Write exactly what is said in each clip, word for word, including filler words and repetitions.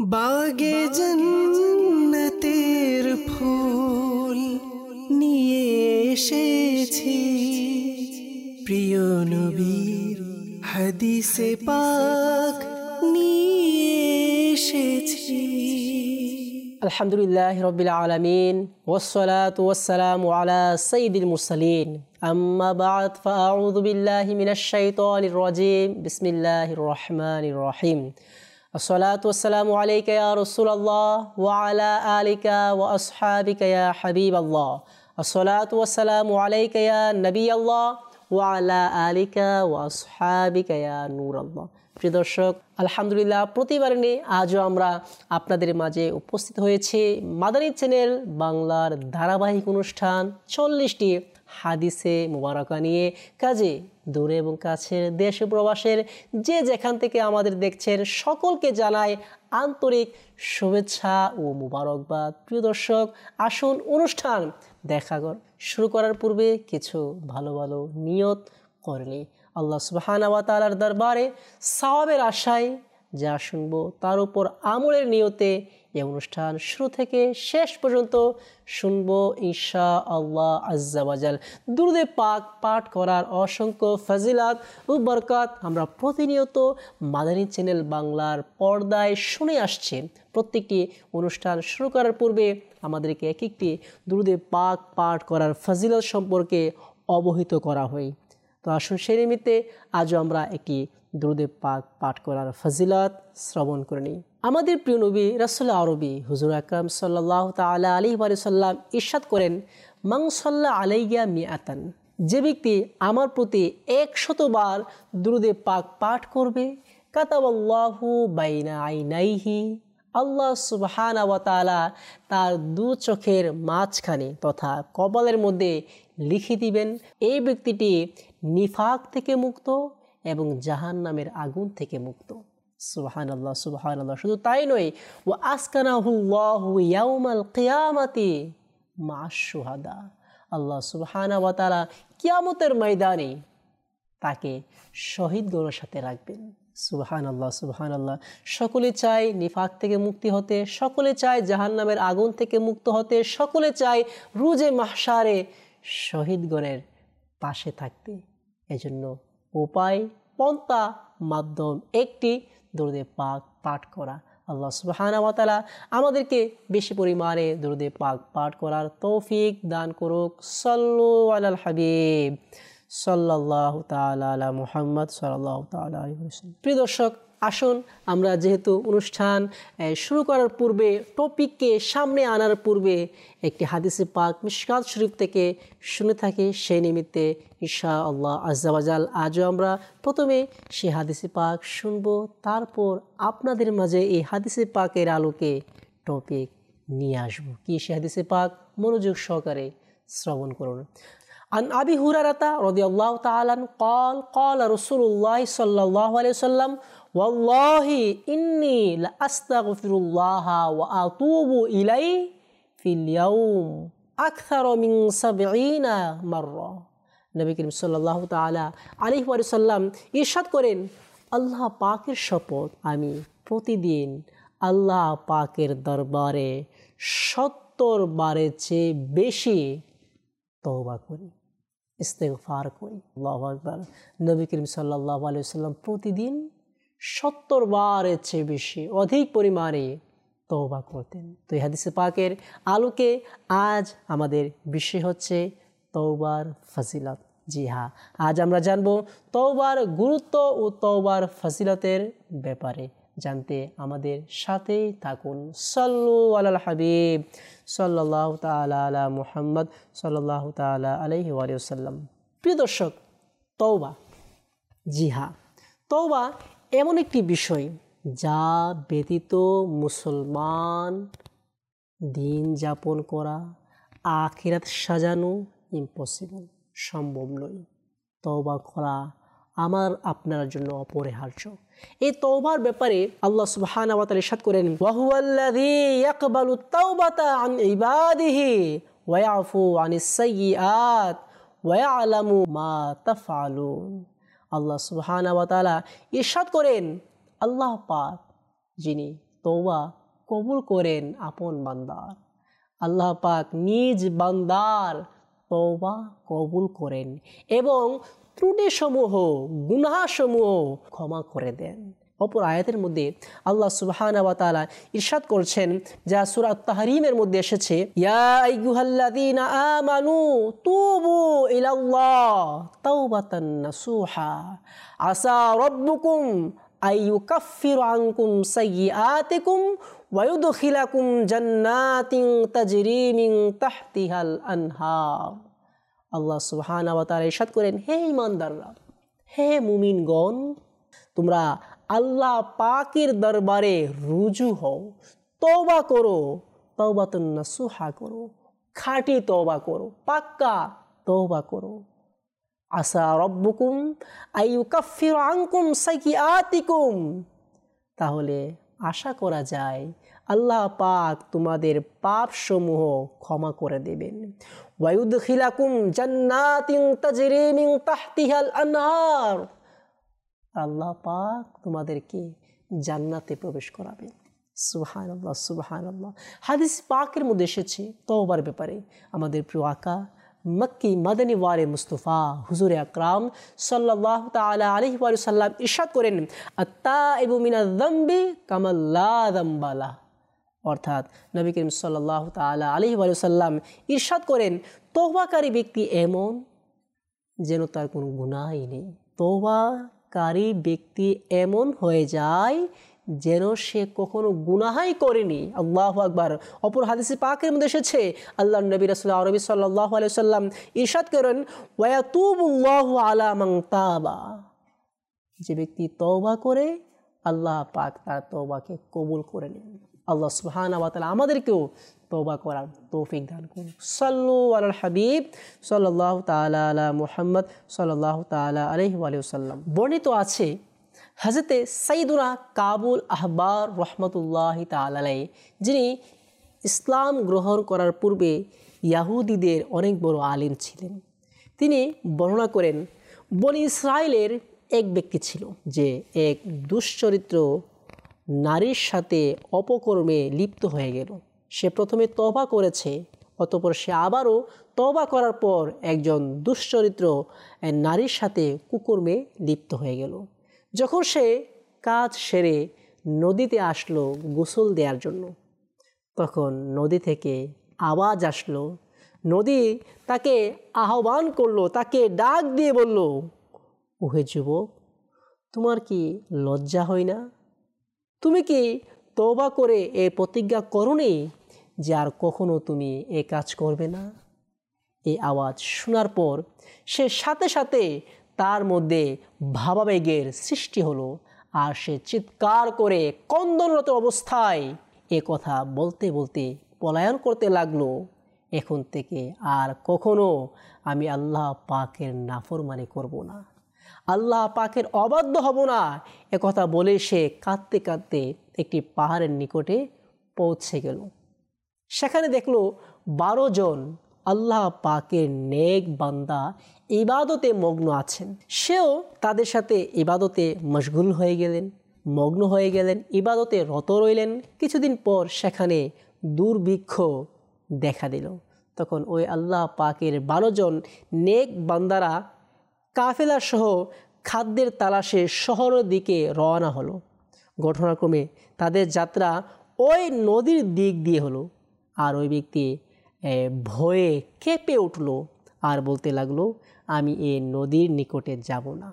বাগে জান্নাতের ফুল নিয়ে এসেছি, প্রিয় নবীর হাদিসে পাক নিয়ে এসেছি। আলহামদুলিল্লাহি রাব্বিল আলামিন ওয়াসসালাতু ওয়াসসালামু আলা সাইয়্যিদিল মুরসালিন আম্মা বা'দ ফাআউযু বিল্লাহি মিনাশ শাইতানির রাজীম বিসমিল্লাহির রহমানির রহিম। আসসালাতু ওয়াসসালামু আলাইকা ইয়া রাসূলুল্লাহ ওয়া আলা আলিকা ওয়া আসহাবিকা ইয়া হাবিবাল্লাহ। আসসালাতু ওয়াসসালামু আলাইকা ইয়া নবিয়াল্লাহ ওয়া আলা আলিকা ওয়া আসহাবিকা ইয়া নূরাল্লাহ। প্রিয় দর্শক, আলহামদুলিল্লাহ প্রতিবারের নিয়ে আজও আমরা আপনাদের মাঝে উপস্থিত হয়েছি মাদানী চ্যানেল বাংলার ধারাবাহিক অনুষ্ঠান চল্লিশটি হাদিসে মুবারাকা নিয়ে। কাজে দূরে এবং কাছের দেশ প্রবাসের যে যেখান থেকে আমাদের দেখছেন সকলকে জানাই আন্তরিক শুভেচ্ছা ও মুবারকবাদ। প্রিয় দর্শক, আসুন অনুষ্ঠান দেখা কর শুরু করার পূর্বে কিছু ভালো ভালো নিয়ত করনি আল্লাহ সুবহানাহু ওয়া তাআলার দরবারে সওয়াবের আশায় যা শুনবো তার উপর আমলের নিয়তে এই অনুষ্ঠান শুরু থেকে শেষ পর্যন্ত শুনবো ইনশাআল্লাহ আজ্জা ওয়া জাল। দুরূদে পাক পাঠ করার অসংখ্য ফজিলাত ও বরকত আমরা প্রতিনিয়ত মাদানী চ্যানেল বাংলার পর্দায় শুনে আসছি। প্রত্যেকটি অনুষ্ঠান শুরু করার পূর্বে আমাদেরকে এক একটি দুরূদে পাক পাঠ করার ফজিলত সম্পর্কে অবহিত করা হয়। তো আসুন সেই নিমিত্তে আজও আমরা একটি দুরূদে পাক পাঠ করার ফজিলত শ্রবণ করে নিই। আমাদের প্রিয় নবী রাসূল আরবি হুজুর আকরাম সাল্লাল্লাহু তাআলা আলাইহি ওয়া সাল্লাম ইরশাদ করেন, মান সাল্লা আলাইয়া মিআতান, যে ব্যক্তি আমার প্রতি একশতবার দুরূদে পাক পাঠ করবে, কাতাবাল্লাহু বাইনা আইনাইহি, আল্লাহ সুবহানাহু ওয়া তাআলা তার দু চোখের মাঝখানে তথা কপালের মধ্যে লিখে দিবেন এই ব্যক্তিটি নিফাক থেকে মুক্ত এবং জাহান্নামের আগুন থেকে মুক্ত। সুবহানাল্লাহ সুবহানাল্লাহ। শুধু তাই নয়, ওয়া আসকানাহুল্লাহু ইয়াউমাল কিয়ামাতি মা'আশ শুহাদা, আল্লাহ সুবহানাহু ওয়া তাআলা কিয়ামতের ময়দানে তাকে শহীদগণের সাথে রাখবেন। সুবহানাল্লাহ সুবহানাল্লাহ। সকলে চায় নিফাক থেকে মুক্তি হতে, সকলে চায় জাহান্নামের আগুন থেকে মুক্ত হতে, সকলে চায় রুজে মাহশারে শহীদগণের পাশে থাকতে। এজন্য উপায়, পন্থা, মাধ্যম একটি, দুরূদে পাক পাঠ করা। আল্লাহ সুবহানাহু ওয়া তাআলা আমাদেরকে বেশি পরিমাণে দুরূদে পাক পাঠ করার তৌফিক দান করুক। সাল্লু আলাল হাবিব সাল্লাল্লাহু তাআলা আলা মুহাম্মদ সাল্লাল্লাহু তাআলা আলাইহি ওয়াসাল্লাম। প্রিয় দর্শক, আসুন আমরা যেহেতু অনুষ্ঠান শুরু করার পূর্বে টপিককে সামনে আনার পূর্বে একটি হাদিসে পাক মিশকাত শরীফ থেকে শুনে থাকি, সেই নিমিত্তে ইনশাআল্লাহ আজ্জা ওয়া জাল আজও আমরা প্রথমে সেই হাদিসে পাক শুনবো, তারপর আপনাদের মাঝে এই হাদিসে পাকের আলোকে টপিক নিয়ে আসবো। কি সেই হাদিসে পাক? মনোযোগ সহকারে শ্রবণ করুন। عن أبي هريرة رضي الله تعالى عنه قال قال رسول الله صلى الله عليه وسلم والله إني لأستغفر الله وأتوب إليه في اليوم أكثر من سبعين مرة। নবী করিম সাল্লাল্লাহু তাআলা আলাইহি ওয়া সাল্লাম ইরশাদ করেন, আল্লাহ পাকের শপথ, আমি প্রতিদিন আল্লাহ পাকের দরবারে সত্তর বারের চেয়ে বেশি তওবা করি, ইস্তেগফার করি। আল্লাহু আকবার। নবী করিম সাল্লাল্লাহু আলাইহি ওয়াসাল্লাম প্রতিদিন সত্তর বারের চেয়ে বেশি অধিক পরিমাণে তওবা করতেন। তো এই হাদিসে পাকের আলোকে আজ আমাদের বিষয় হচ্ছে তওবার ফজিলত। জি হ্যাঁ, আজ আমরা জানব তওবার গুরুত্ব ও তওবার ফজিলতের ব্যাপারে। জানতে আমাদের সাথেই থাকুন। সাল্লু আলাল হাবিব সাল্লাল্লাহু তাআলা আলা মুহাম্মদ সাল্লাল্লাহু তাআলা আলাইহি ওয়া সাল্লাম। প্রিয় দর্শক, তওবা, জি হ্যাঁ, তওবা এমন একটি বিষয় যা ব্যতীত মুসলমান দিন যাপন করা, আখিরাত সাজানো ইম্পসিবল, সম্ভব নয়। তওবা করা আমার আপনার জন্য অপরিহার্য। এই তওবার ব্যাপারে আল্লাহ সুবহানাহু ওয়া তাআলা ইরশাদ করেন, ওয়া হুয়াল্লাযী ইয়াকবালুত তাওবাতা আন ইবাদিহি ওয়া ইয়াফু আনিস সাইয়্যাত ওয়া ইয়ালামু মা তাফআলুন। আল্লাহ সুবহানাহু ওয়া তাআলা ইরশাদ করেন, আল্লাহ পাক যিনি তওবা কবুল করেন আপন বান্দার। আল্লাহ পাক নিজ বান্দার তওবা কবুল করেন এবং ত্রুটিসমূহ গুনাহসমূহ ক্ষমা করে দেন। অপর আয়াতের মধ্যে আল্লাহ সুবহানাহু ওয়া তাআলা ইরশাদ করছেন, যা সূরা তাহরিমের মধ্যে এসেছে, ইয়া আইয়ুহাল্লাযীনা আমানু তুবু ইলাল্লাহ তাওবাতান নাসুহা আসা রাব্বুকুম আইয়ুকাফফিরু আনকুম সাইয়্যাতিকুম ওয়া ইউদখিলাকুম জান্নাতিন তাজরি মিন তাহতিহাল আনহার। আল্লাহ সুবহানাহু ওয়া তাআলা ইরশাদ করেন, হে ঈমানদাররা, হে মুমিনগণ, তোমরা আল্লাহ পাকের দরবারে রুজু হও, তওবা করো, তাওবাতুন নাসুহা করো, খাঁটি তওবা করো, পাক্কা তওবা করো। আসা রব্বুকুম আইয়ুকাফফিরু আনকুম সাইয়্যাতিকুম, তাহলে আশা করা যায় আল্লাহ পাক তোমাদের পাপসমূহ ক্ষমা করে দেবেন। ওয়া ইউদখিলাকুম জান্নাতিন তাজরি মিন তাহতিহাল আনহার, আল্লাহ পাক তোমাদেরকে জান্নাতে প্রবেশ করাবেন। সুবহানাল্লাহ সুবহানাল্লাহ। হাদিস পাকের মধ্যে এসেছে তওবার ব্যাপারে আমাদের প্রিয় আকা মক্কি মাদানী ওয়ারে মুস্তাফা হুজুরে আকরাম সাল্লাল্লাহু তাআলা আলাইহি ওয়া সাল্লাম ইরশাদ করেন, আত-তাইবু মিনাজ যামবি কামা লা যামবা লাহ, অর্থাৎ নবী করিম সাল্লাল্লাহু তাআলা আলাইহি ওয়া সাল্লাম ইরশাদ করেন, তওবাকারী ব্যক্তি এমন যেন তার কোনো গুনাহই নেই। তওবাকারী ব্যক্তি এমন হয়ে যায় যেন সে কখনো গুনাহাই করেনি। আল্লাহু আকবার। অপর হাদিসে পাকের মধ্যে এসেছে, আল্লাহর নবী রাসূলুল্লাহ আরবি সাল্লাল্লাহু আলাইহি সাল্লাম ইরশাদ করেন, ওয়া ইয়াতুবুল্লাহু আলা মান তাবা, যে ব্যক্তি তওবা করে আল্লাহ পাক তার তওবাকে কবুল করে নেন। আল্লাহ সুবহানাহু ওয়া তাআলা আমাদেরকেও তওবা করার তৌফিক দান করুন। সাল্লু আলাল হাবিব সাল্লাল্লাহু তাআলা আলা মুহাম্মদ সাল্লাল্লাহু তাআলা আলাইহি ওয়া সাল্লাম। বর্ণিত আছে হযরতে সাইয়্যিদুনা কাবুল আহবার রহমতুল্লাহি তাআলা আলাইহি, যিনি ইসলাম গ্রহণ করার পূর্বে ইয়াহুদীদের অনেক বড় আলিম ছিলেন, তিনি বর্ণনা করেন, বনি ইসরায়েলের এক ব্যক্তি ছিল যে এক দুশ্চরিত্র নারীর সাথে অপকর্মে লিপ্ত হয়ে গেল। সে প্রথমে তওবা করেছে, অতঃপর সে আবারও তওবা করার পর একজন দুশ্চরিত্র নারীর সাথে কুকর্মে লিপ্ত হয়ে গেল। যখন সে কাজ সেরে নদীতে আসলো গোসল দেওয়ার জন্য, তখন নদী থেকে আওয়াজ আসলো, নদী তাকে আহ্বান করলো, তাকে ডাক দিয়ে বলল, ওহে যুবক, তোমার কি লজ্জা হয় না? তুমি কি তওবা করে এ প্রতিজ্ঞা করোনি যে আর কখনো তুমি এ কাজ করবে না? এই আওয়াজ শোনার পর সে সাথে সাথে তার মধ্যে ভাবাবেগের সৃষ্টি হলো, আর সে চিৎকার করে কন্দনরত অবস্থায় এ কথা বলতে বলতে পলায়ন করতে লাগলো, এখন থেকে আর কখনো আমি আল্লাহ পাকের নাফরমানি করব না, আল্লাহ পাকের অবাধ্য হব না। একথা বলে সে কাঁদতে কাঁদতে একটি পাহাড়ের নিকটে পৌঁছে গেল। সেখানে দেখলো বারো জন আল্লাহ পাকের নেক বান্দা ইবাদতে মগ্ন আছেন। সেও তাদের সাথে ইবাদতে মশগুল হয়ে গেলেন, মগ্ন হয়ে গেলেন, ইবাদতে রত রইলেন। কিছুদিন পর সেখানে দুর্ভিক্ষ দেখা দিল। তখন ওই আল্লাহ পাকের বারো জন নেক বান্দারা কাফেলা সহ খাদ্যের তালাশে শহরের দিকে রওনা হলো। ঘটনাক্রমে তাদের যাত্রা ওই নদীর দিক দিয়ে হলো, আর ওই ব্যক্তি ভয়ে কেঁপে উঠল আর বলতে লাগলো, আমি এই নদীর নিকটে যাব না,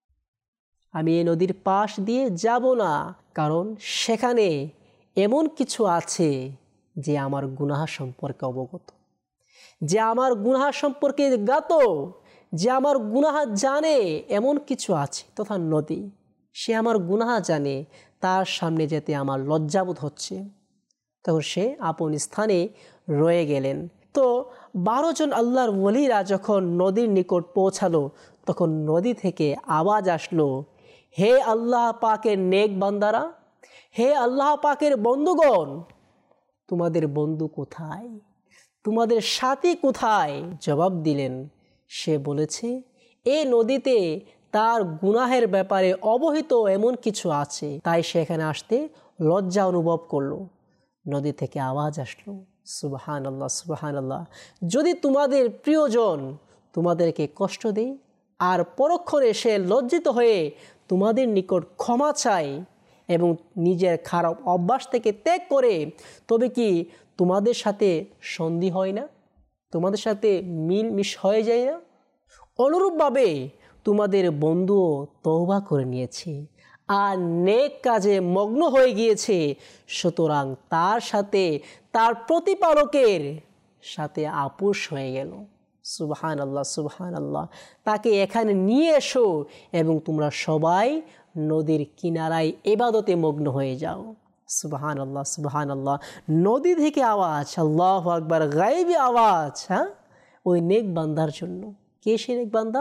আমি এই নদীর পাশ দিয়ে যাব না, কারণ সেখানে এমন কিছু আছে যে আমার গুনাহ সম্পর্কে অবগত, যে আমার গুনাহ সম্পর্কে জ্ঞাত, যে আমার গুনাহ জানে, এমন কিছু আছে। তথা নদী, সে আমার গুনাহ জানে, তার সামনে যেতে আমার লজ্জাবোধ হচ্ছে। তখন সে আপন স্থানে রয়ে গেলেন। তো বারো জন আল্লাহর ওলিরা যখন নদীর নিকট পৌঁছালো, তখন নদী থেকে আওয়াজ আসলো, হে আল্লাহ পাকের নেক বান্দারা, হে আল্লাহ পাকের বন্ধুগণ, তোমাদের বন্ধু কোথায়, তোমাদের সাথী কোথায়? জবাব দিলেন, সে বলেছে, এই নদীতে তার গুনাহের ব্যাপারে অবহিত এমন কিছু আছে, তাই সেখানে আসতে লজ্জা অনুভব করলো, নদী থেকে আওয়াজ আসলো, সুবহানাল্লাহ সুবহানাল্লাহ, যদি তোমাদের প্রিয়জন তোমাদেরকে কষ্ট দেয় আর পরক্ষণে সে লজ্জিত হয়ে তোমাদের নিকট ক্ষমা চায় এবং নিজের খারাপ অভ্যাস থেকে ত্যাগ করে, তবে কি তোমাদের সাথে সন্ধি হয় না? তোমাদের সাথে মিল মিশ হয়ে যায় না? অনুরূপভাবে তোমাদের বন্ধুও তওবা করে নিয়েছে আর নেক কাজে মগ্ন হয়ে গিয়েছে, সুতরাং তার সাথে তার প্রতিপালকের সাথে আপোষ হয়ে গেল। সুবহানাল্লাহ সুবহানাল্লাহ। তাকে এখানে নিয়ে এসো এবং তোমরা সবাই নদীর কিনারায় ইবাদতে মগ্ন হয়ে যাও। সুবহানাল্লাহ সুবহানাল্লাহ। নদী থেকে আওয়াজ, আল্লাহু আকবার, গায়েবী আওয়াজ, হ্যাঁ, ওই নেক বান্দার জন্য। কে সে নেক বান্দা?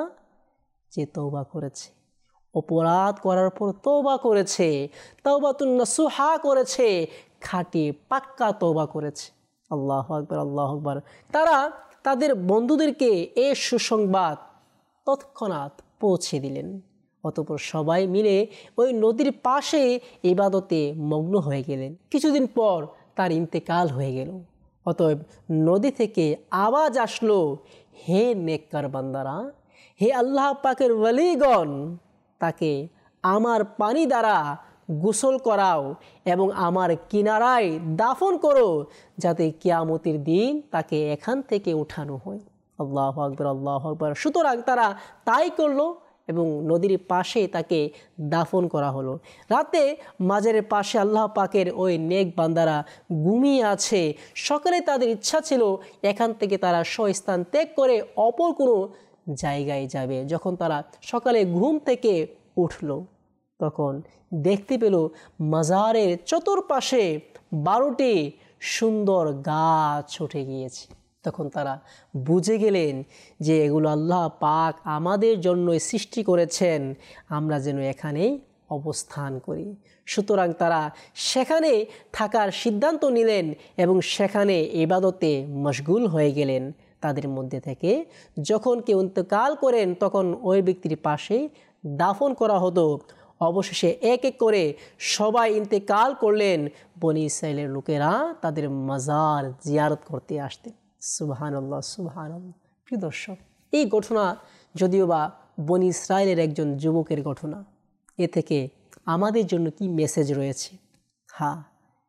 যে তওবা করেছে, অপরাধ করার পর তওবা করেছে, তাওবাতুন নাসুহা করেছে, খাঁটি পাক্কা তওবা করেছে। আল্লাহু আকবার আল্লাহু আকবার। তারা তাদের বন্ধুদেরকে এই সুসংবাদ তৎক্ষণাৎ পৌঁছে দিলেন। অতঃপর সবাই মিলে ওই নদীর পাশে ইবাদতে মগ্ন হয়ে গেলেন। কিছুদিন পর তার ইন্তেকাল হয়ে গেল। অতএব নদী থেকে আওয়াজ আসলো, হে নেককার বান্দারা, হে আল্লাহ পাকের ওয়ালিগণ, তাকে আমার পানি দ্বারা গোসল করাও এবং আমার কিনারায় দাফন করো, যাতে কিয়ামতের দিন তাকে এখান থেকে উঠানো হয়। আল্লাহু আকবার আল্লাহু আকবার। সুতরাং তারা তাই করলো এবং নদীর পাশে তাকে দাফন করা হলো। রাতে মাজারের পাশে আল্লাহ পাকের ওই নেক বান্দারা ঘুমিয়ে আছে। সকালে তাদের ইচ্ছা ছিল এখান থেকে তারা স্বস্থান ত্যাগ করে অপর কোনো জায়গায় যাবে। যখন তারা সকালে ঘুম থেকে উঠল, তখন দেখতে পেল মাজারের চতুর্পাশে বারোটি সুন্দর গাছ উঠে গিয়েছে। তখন তারা বুঝে গেলেন যে এগুলো আল্লাহ পাক আমাদের জন্যই সৃষ্টি করেছেন, আমরা যেন এখানেই অবস্থান করি। সুতরাং তারা সেখানে থাকার সিদ্ধান্ত নিলেন এবং সেখানে ইবাদতে মশগুল হয়ে গেলেন। তাদের মধ্যে থেকে যখন কেউ ইন্তেকাল করেন তখন ওই ব্যক্তির পাশে দাফন করা হতো। অবশেষে এক এক করে সবাই ইন্তেকাল করলেন। বনি ইসরাইলের লোকেরা তাদের মাজার জিয়ারত করতে আসতেন। সুবহানাল্লাহ সুবহানাল্লাহ। প্রিয় দর্শক, এই ঘটনা যদিও বা বনি ইসরাইলের একজন যুবকের ঘটনা, এ থেকে আমাদের জন্য কি মেসেজ রয়েছে? হ্যাঁ,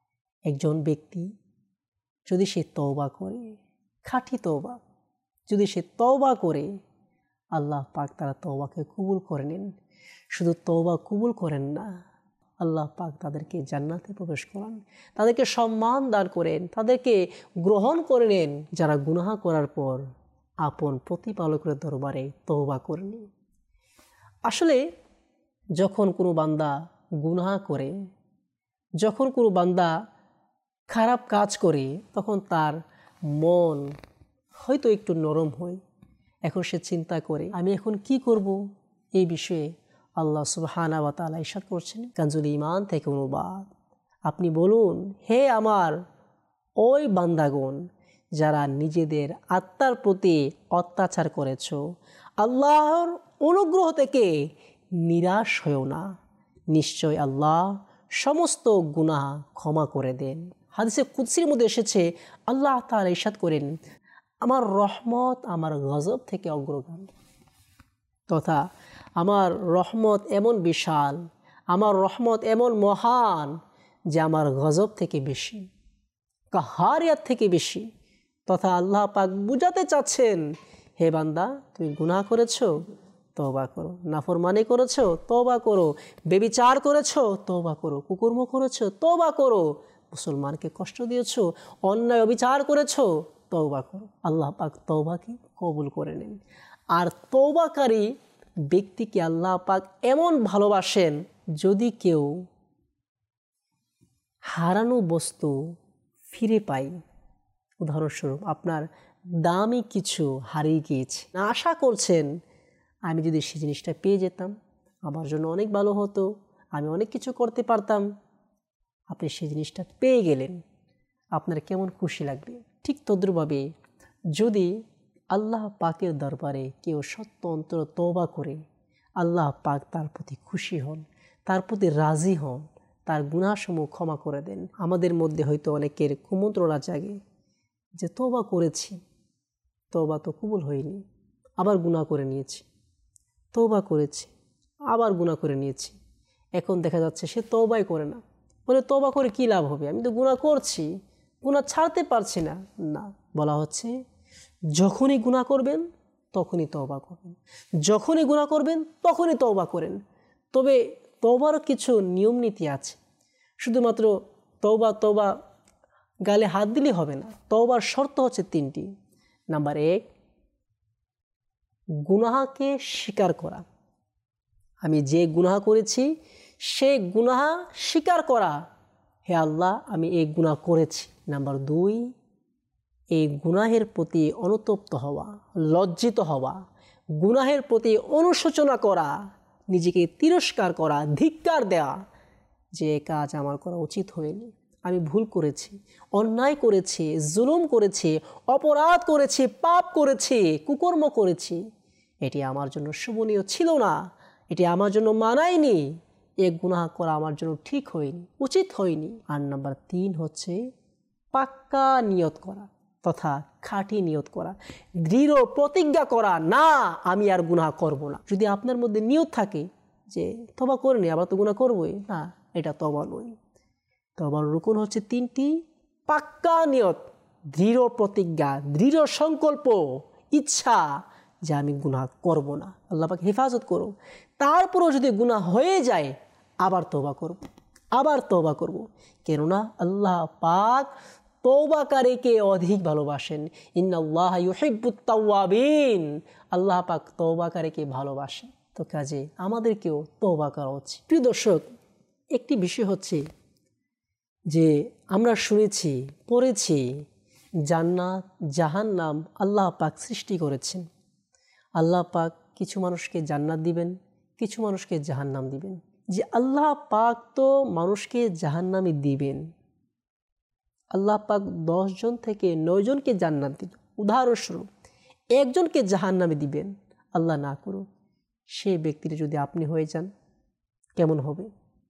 একজন ব্যক্তি যদি সে তওবা করে, খাঁটি তওবা, যদি সে তওবা করে, আল্লাহ পাক তারা তওবাকে কবুল করে নেন। শুধু তওবা কবুল করেন না, আল্লাহ পাক তাদেরকে জান্নাতে প্রবেশ করান, তাদেরকে সম্মান দান করেন, তাদেরকে গ্রহণ করে নেন, যারা গুনাহ করার পর আপন প্রতিপালকের দরবারে তওবা করেন। আসলে যখন কোনো বান্দা গুনাহ করে, যখন কোনো বান্দা খারাপ কাজ করে, তখন তার মন হয়তো একটু নরম হয়। এখন সে চিন্তা করে আমি এখন কি করব। এই বিষয়ে আল্লাহ সুবহানাহু ওয়া তাআলা ইরশাদ করছেন কানজুল ঈমান থেকে অনুবাদ, আপনি বলুন, হে আমার ওই বান্দাগণ যারা নিজেদের আত্মার প্রতি অত্যাচার করেছ, আল্লাহর অনুগ্রহ থেকে নিরাশ হয়েও না, নিশ্চয় আল্লাহ সমস্ত গুনাহ ক্ষমা করে দেন। হাদিসে কুদসির মধ্যে এসেছে, আল্লাহ তাআলা ইরশাদ করেন, আমার রহমত আমার গজব থেকে অগ্রগামী, তথা আমার রহমত এমন বিশাল, আমার রহমত এমন মহান যে আমার গজব থেকে বেশি, কাহারিয়াত থেকে বেশি। তথা আল্লাহ পাক বুঝাতে চাচ্ছেন, হে বান্দা, তুমি গুনাহ করেছো, তওবা করো, নাফরমানি করেছো, তওবা করো, ব্যভিচার করেছো, তওবা করো, কুকর্ম করেছো, তওবা করো, মুসলমানকে কষ্ট দিয়েছো, অন্যায় অবিচার করেছো, তওবা করো। আল্লাহ পাক তওবাকে কবুল করে নেন। আর তওবাকারী ব্যক্তিকে আল্লাহ পাক এমন ভালোবাসেন, যদি কেউ হারানো বস্তু ফিরে পায়, উদাহরণস্বরূপ আপনার দামি কিছু হারিয়ে গিয়েছে, আশা করছেন আমি যদি সেই জিনিসটা পেয়ে যেতাম আমার জন্য অনেক ভালো হতো, আমি অনেক কিছু করতে পারতাম, আপনি সেই জিনিসটা পেয়ে গেলেন, আপনার কেমন খুশি লাগবে। ঠিক তদ্রুপভাবে যদি আল্লাহ পাকের দরবারে কেউ সত্য অন্তর তওবা করে, আল্লাহ পাক তার প্রতি খুশি হন, তার প্রতি রাজি হন, তার গুনাহসমূহ ক্ষমা করে দেন। আমাদের মধ্যে হয়তো অনেকের কুমন্ত্রণা জাগে যে তওবা করেছি, তওবা তো কবুল হয়নি, আবার গুনাহ করে নিয়েছি, তওবা করেছি আবার গুনাহ করে নিয়েছি, এখন দেখা যাচ্ছে সে তওবাই করে না। বলে তওবা করে কী লাভ হবে, আমি তো গুনাহ করছি, গুনাহ ছাড়তে পারছি না। না, বলা হচ্ছে যখনই গুনাহ করবেন তখনই তওবা করবেন, যখনই গুনাহ করবেন তখনই তওবা করেন। তবে তওবার কিছু নিয়ম নীতি আছে। শুধুমাত্র তওবা তওবা গালে হাত দিলে হবে না। তওবার শর্ত হচ্ছে তিনটি। নাম্বার এক, গুনাহকে স্বীকার করা। আমি যে গুনাহ করেছি সেই গুনাহ স্বীকার করা, হে আল্লাহ আমি এই গুনাহ করেছি। নাম্বার দুই, এই গুনাহের প্রতি অনুতপ্ত হওয়া, লজ্জিত হওয়া, গুনাহের প্রতি অনুশোচনা করা, নিজেকে তিরস্কার করা, ধিক্কার দেওয়া যে কাজ আমার করা উচিত হয়নি, আমি ভুল করেছি, অন্যায় করেছি, জুলুম করেছি, অপরাধ করেছি, পাপ করেছি, কুকর্ম করেছি, এটি আমার জন্য শোভনীয় ছিল না, এটি আমার জন্য মানায়নি, এ গুনাহ করা আমার জন্য ঠিক হয়নি, উচিত হয়নি। আর নাম্বার তিন হচ্ছে পাক্কা নিয়ত করা তথা খাঁটি নিয়ত করা, দৃঢ় প্রতিজ্ঞা করা, না আমি আর গুনাহ করব না। যদি আপনার মধ্যে নিয়ত থাকে যে তওবা করিনি আবার তো গুনাহ করবই, না, এটা তওবা নয়। তওবার রুকন হচ্ছে তিনটি: পাক্কা নিয়ত, দৃঢ় প্রতিজ্ঞা, দৃঢ় সংকল্প, ইচ্ছা যে আমি গুনাহ করব না, আল্লাহ পাক হেফাজত করো। তারপরও যদি গুনাহ হয়ে যায় আবার তওবা করব, আবার তওবা করব, কেননা আল্লাহ পাক তওবাকারীকে অধিক ভালোবাসেন। ইন্নাল্লাহা ইউহিব্বুত তাওয়াবিন, আল্লাহ পাক তওবাকারীকে ভালোবাসেন। তো কাজে আমাদেরকেও তওবা করা উচিত। প্রিয় দর্শক, একটি বিষয় হচ্ছে যে আমরা শুনেছি, পড়েছি, জান্নাত জাহান্নাম আল্লাহ পাক সৃষ্টি করেছেন। আল্লাহ পাক কিছু মানুষকে জান্নাত দিবেন, কিছু মানুষকে জাহান্নাম দিবেন। যে আল্লাহ পাক তো মানুষকে জাহান্নামই দিবেন, আল্লাহ পাক দশ জন থেকে নয় জনকে জান্নাত দিল, উদাহরণস্বরূপ একজনকে জাহান্নামে দিবেন। আল্লাহ না করুক সেই ব্যক্তির যদি আপনি হয়ে যান কেমন হবে?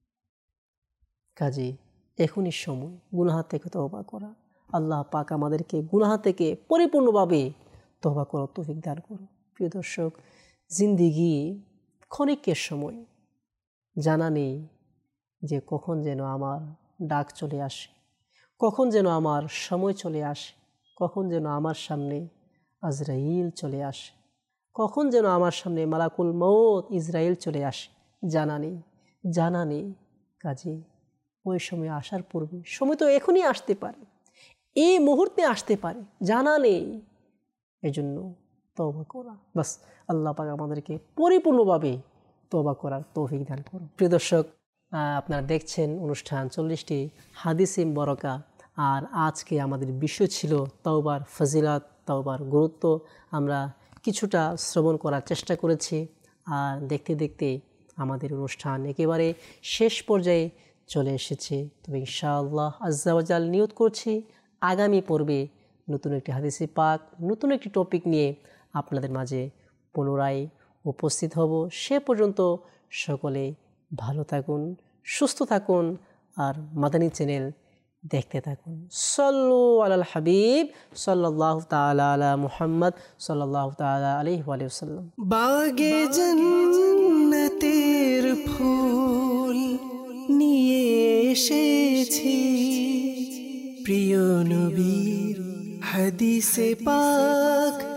কাজে এখনই সময় গুনাহ থেকে তওবা করা। আল্লাহ পাক আমাদেরকে গুনাহ থেকে পরিপূর্ণভাবে তওবা করার তৌফিক দান করুন। প্রিয় দর্শক, জিন্দিগি ক্ষণিকের সময়, জানা নেই যে কখন যেন আমার ডাক চলে আসে, কখন যেন আমার সময় চলে আসে, কখন যেন আমার সামনে আজরাইল চলে আসে, কখন যেন আমার সামনে মালাকুল মউত ইসরাইল চলে আসে, জানা নেই, জানা নেই। কাজে ওই সময় আসার পূর্বে, সময় তো এখনই আসতে পারে, এই মুহূর্তে আসতে পারে, জানা নেই। এজন্য তওবা করা, বাস আল্লাহ পাক আমাদেরকে পরিপূর্ণভাবে তওবা করার তৌফিক দান করুন। প্রিয় দর্শক, আপনারা দেখছেন অনুষ্ঠান চল্লিশটি হাদিসে বরকা, আর আজকে আমাদের বিষয় ছিল তওবার ফজিলত, তওবার গুরুত্ব। আমরা কিছুটা শ্রবণ করার চেষ্টা করেছি, আর দেখতে দেখতে আমাদের অনুষ্ঠান একেবারে শেষ পর্যায়ে চলে এসেছে। তবে ইনশাআল্লাহ আজ্জা ওয়া জাল নিয়ত করছি আগামী পর্বে নতুন একটি হাদিসে পাক, নতুন একটি টপিক নিয়ে আপনাদের মাঝে পুনরায় উপস্থিত হব। সে পর্যন্ত সকলে ভালো থাকুন, সুস্থ থাকুন, আর মাদানী চ্যানেল দেখতে থাকুন। সাল্লু আলাল হাবিব সাল্লাল্লাহু তাআলা আলা মুহাম্মদ সাল্লাল্লাহু তাআলা আলাইহি ওয়া সাল্লাম। বাগে জান্নাতের ফুল নিয়ে এসেছি, প্রিয় নবীর হাদিসে পাক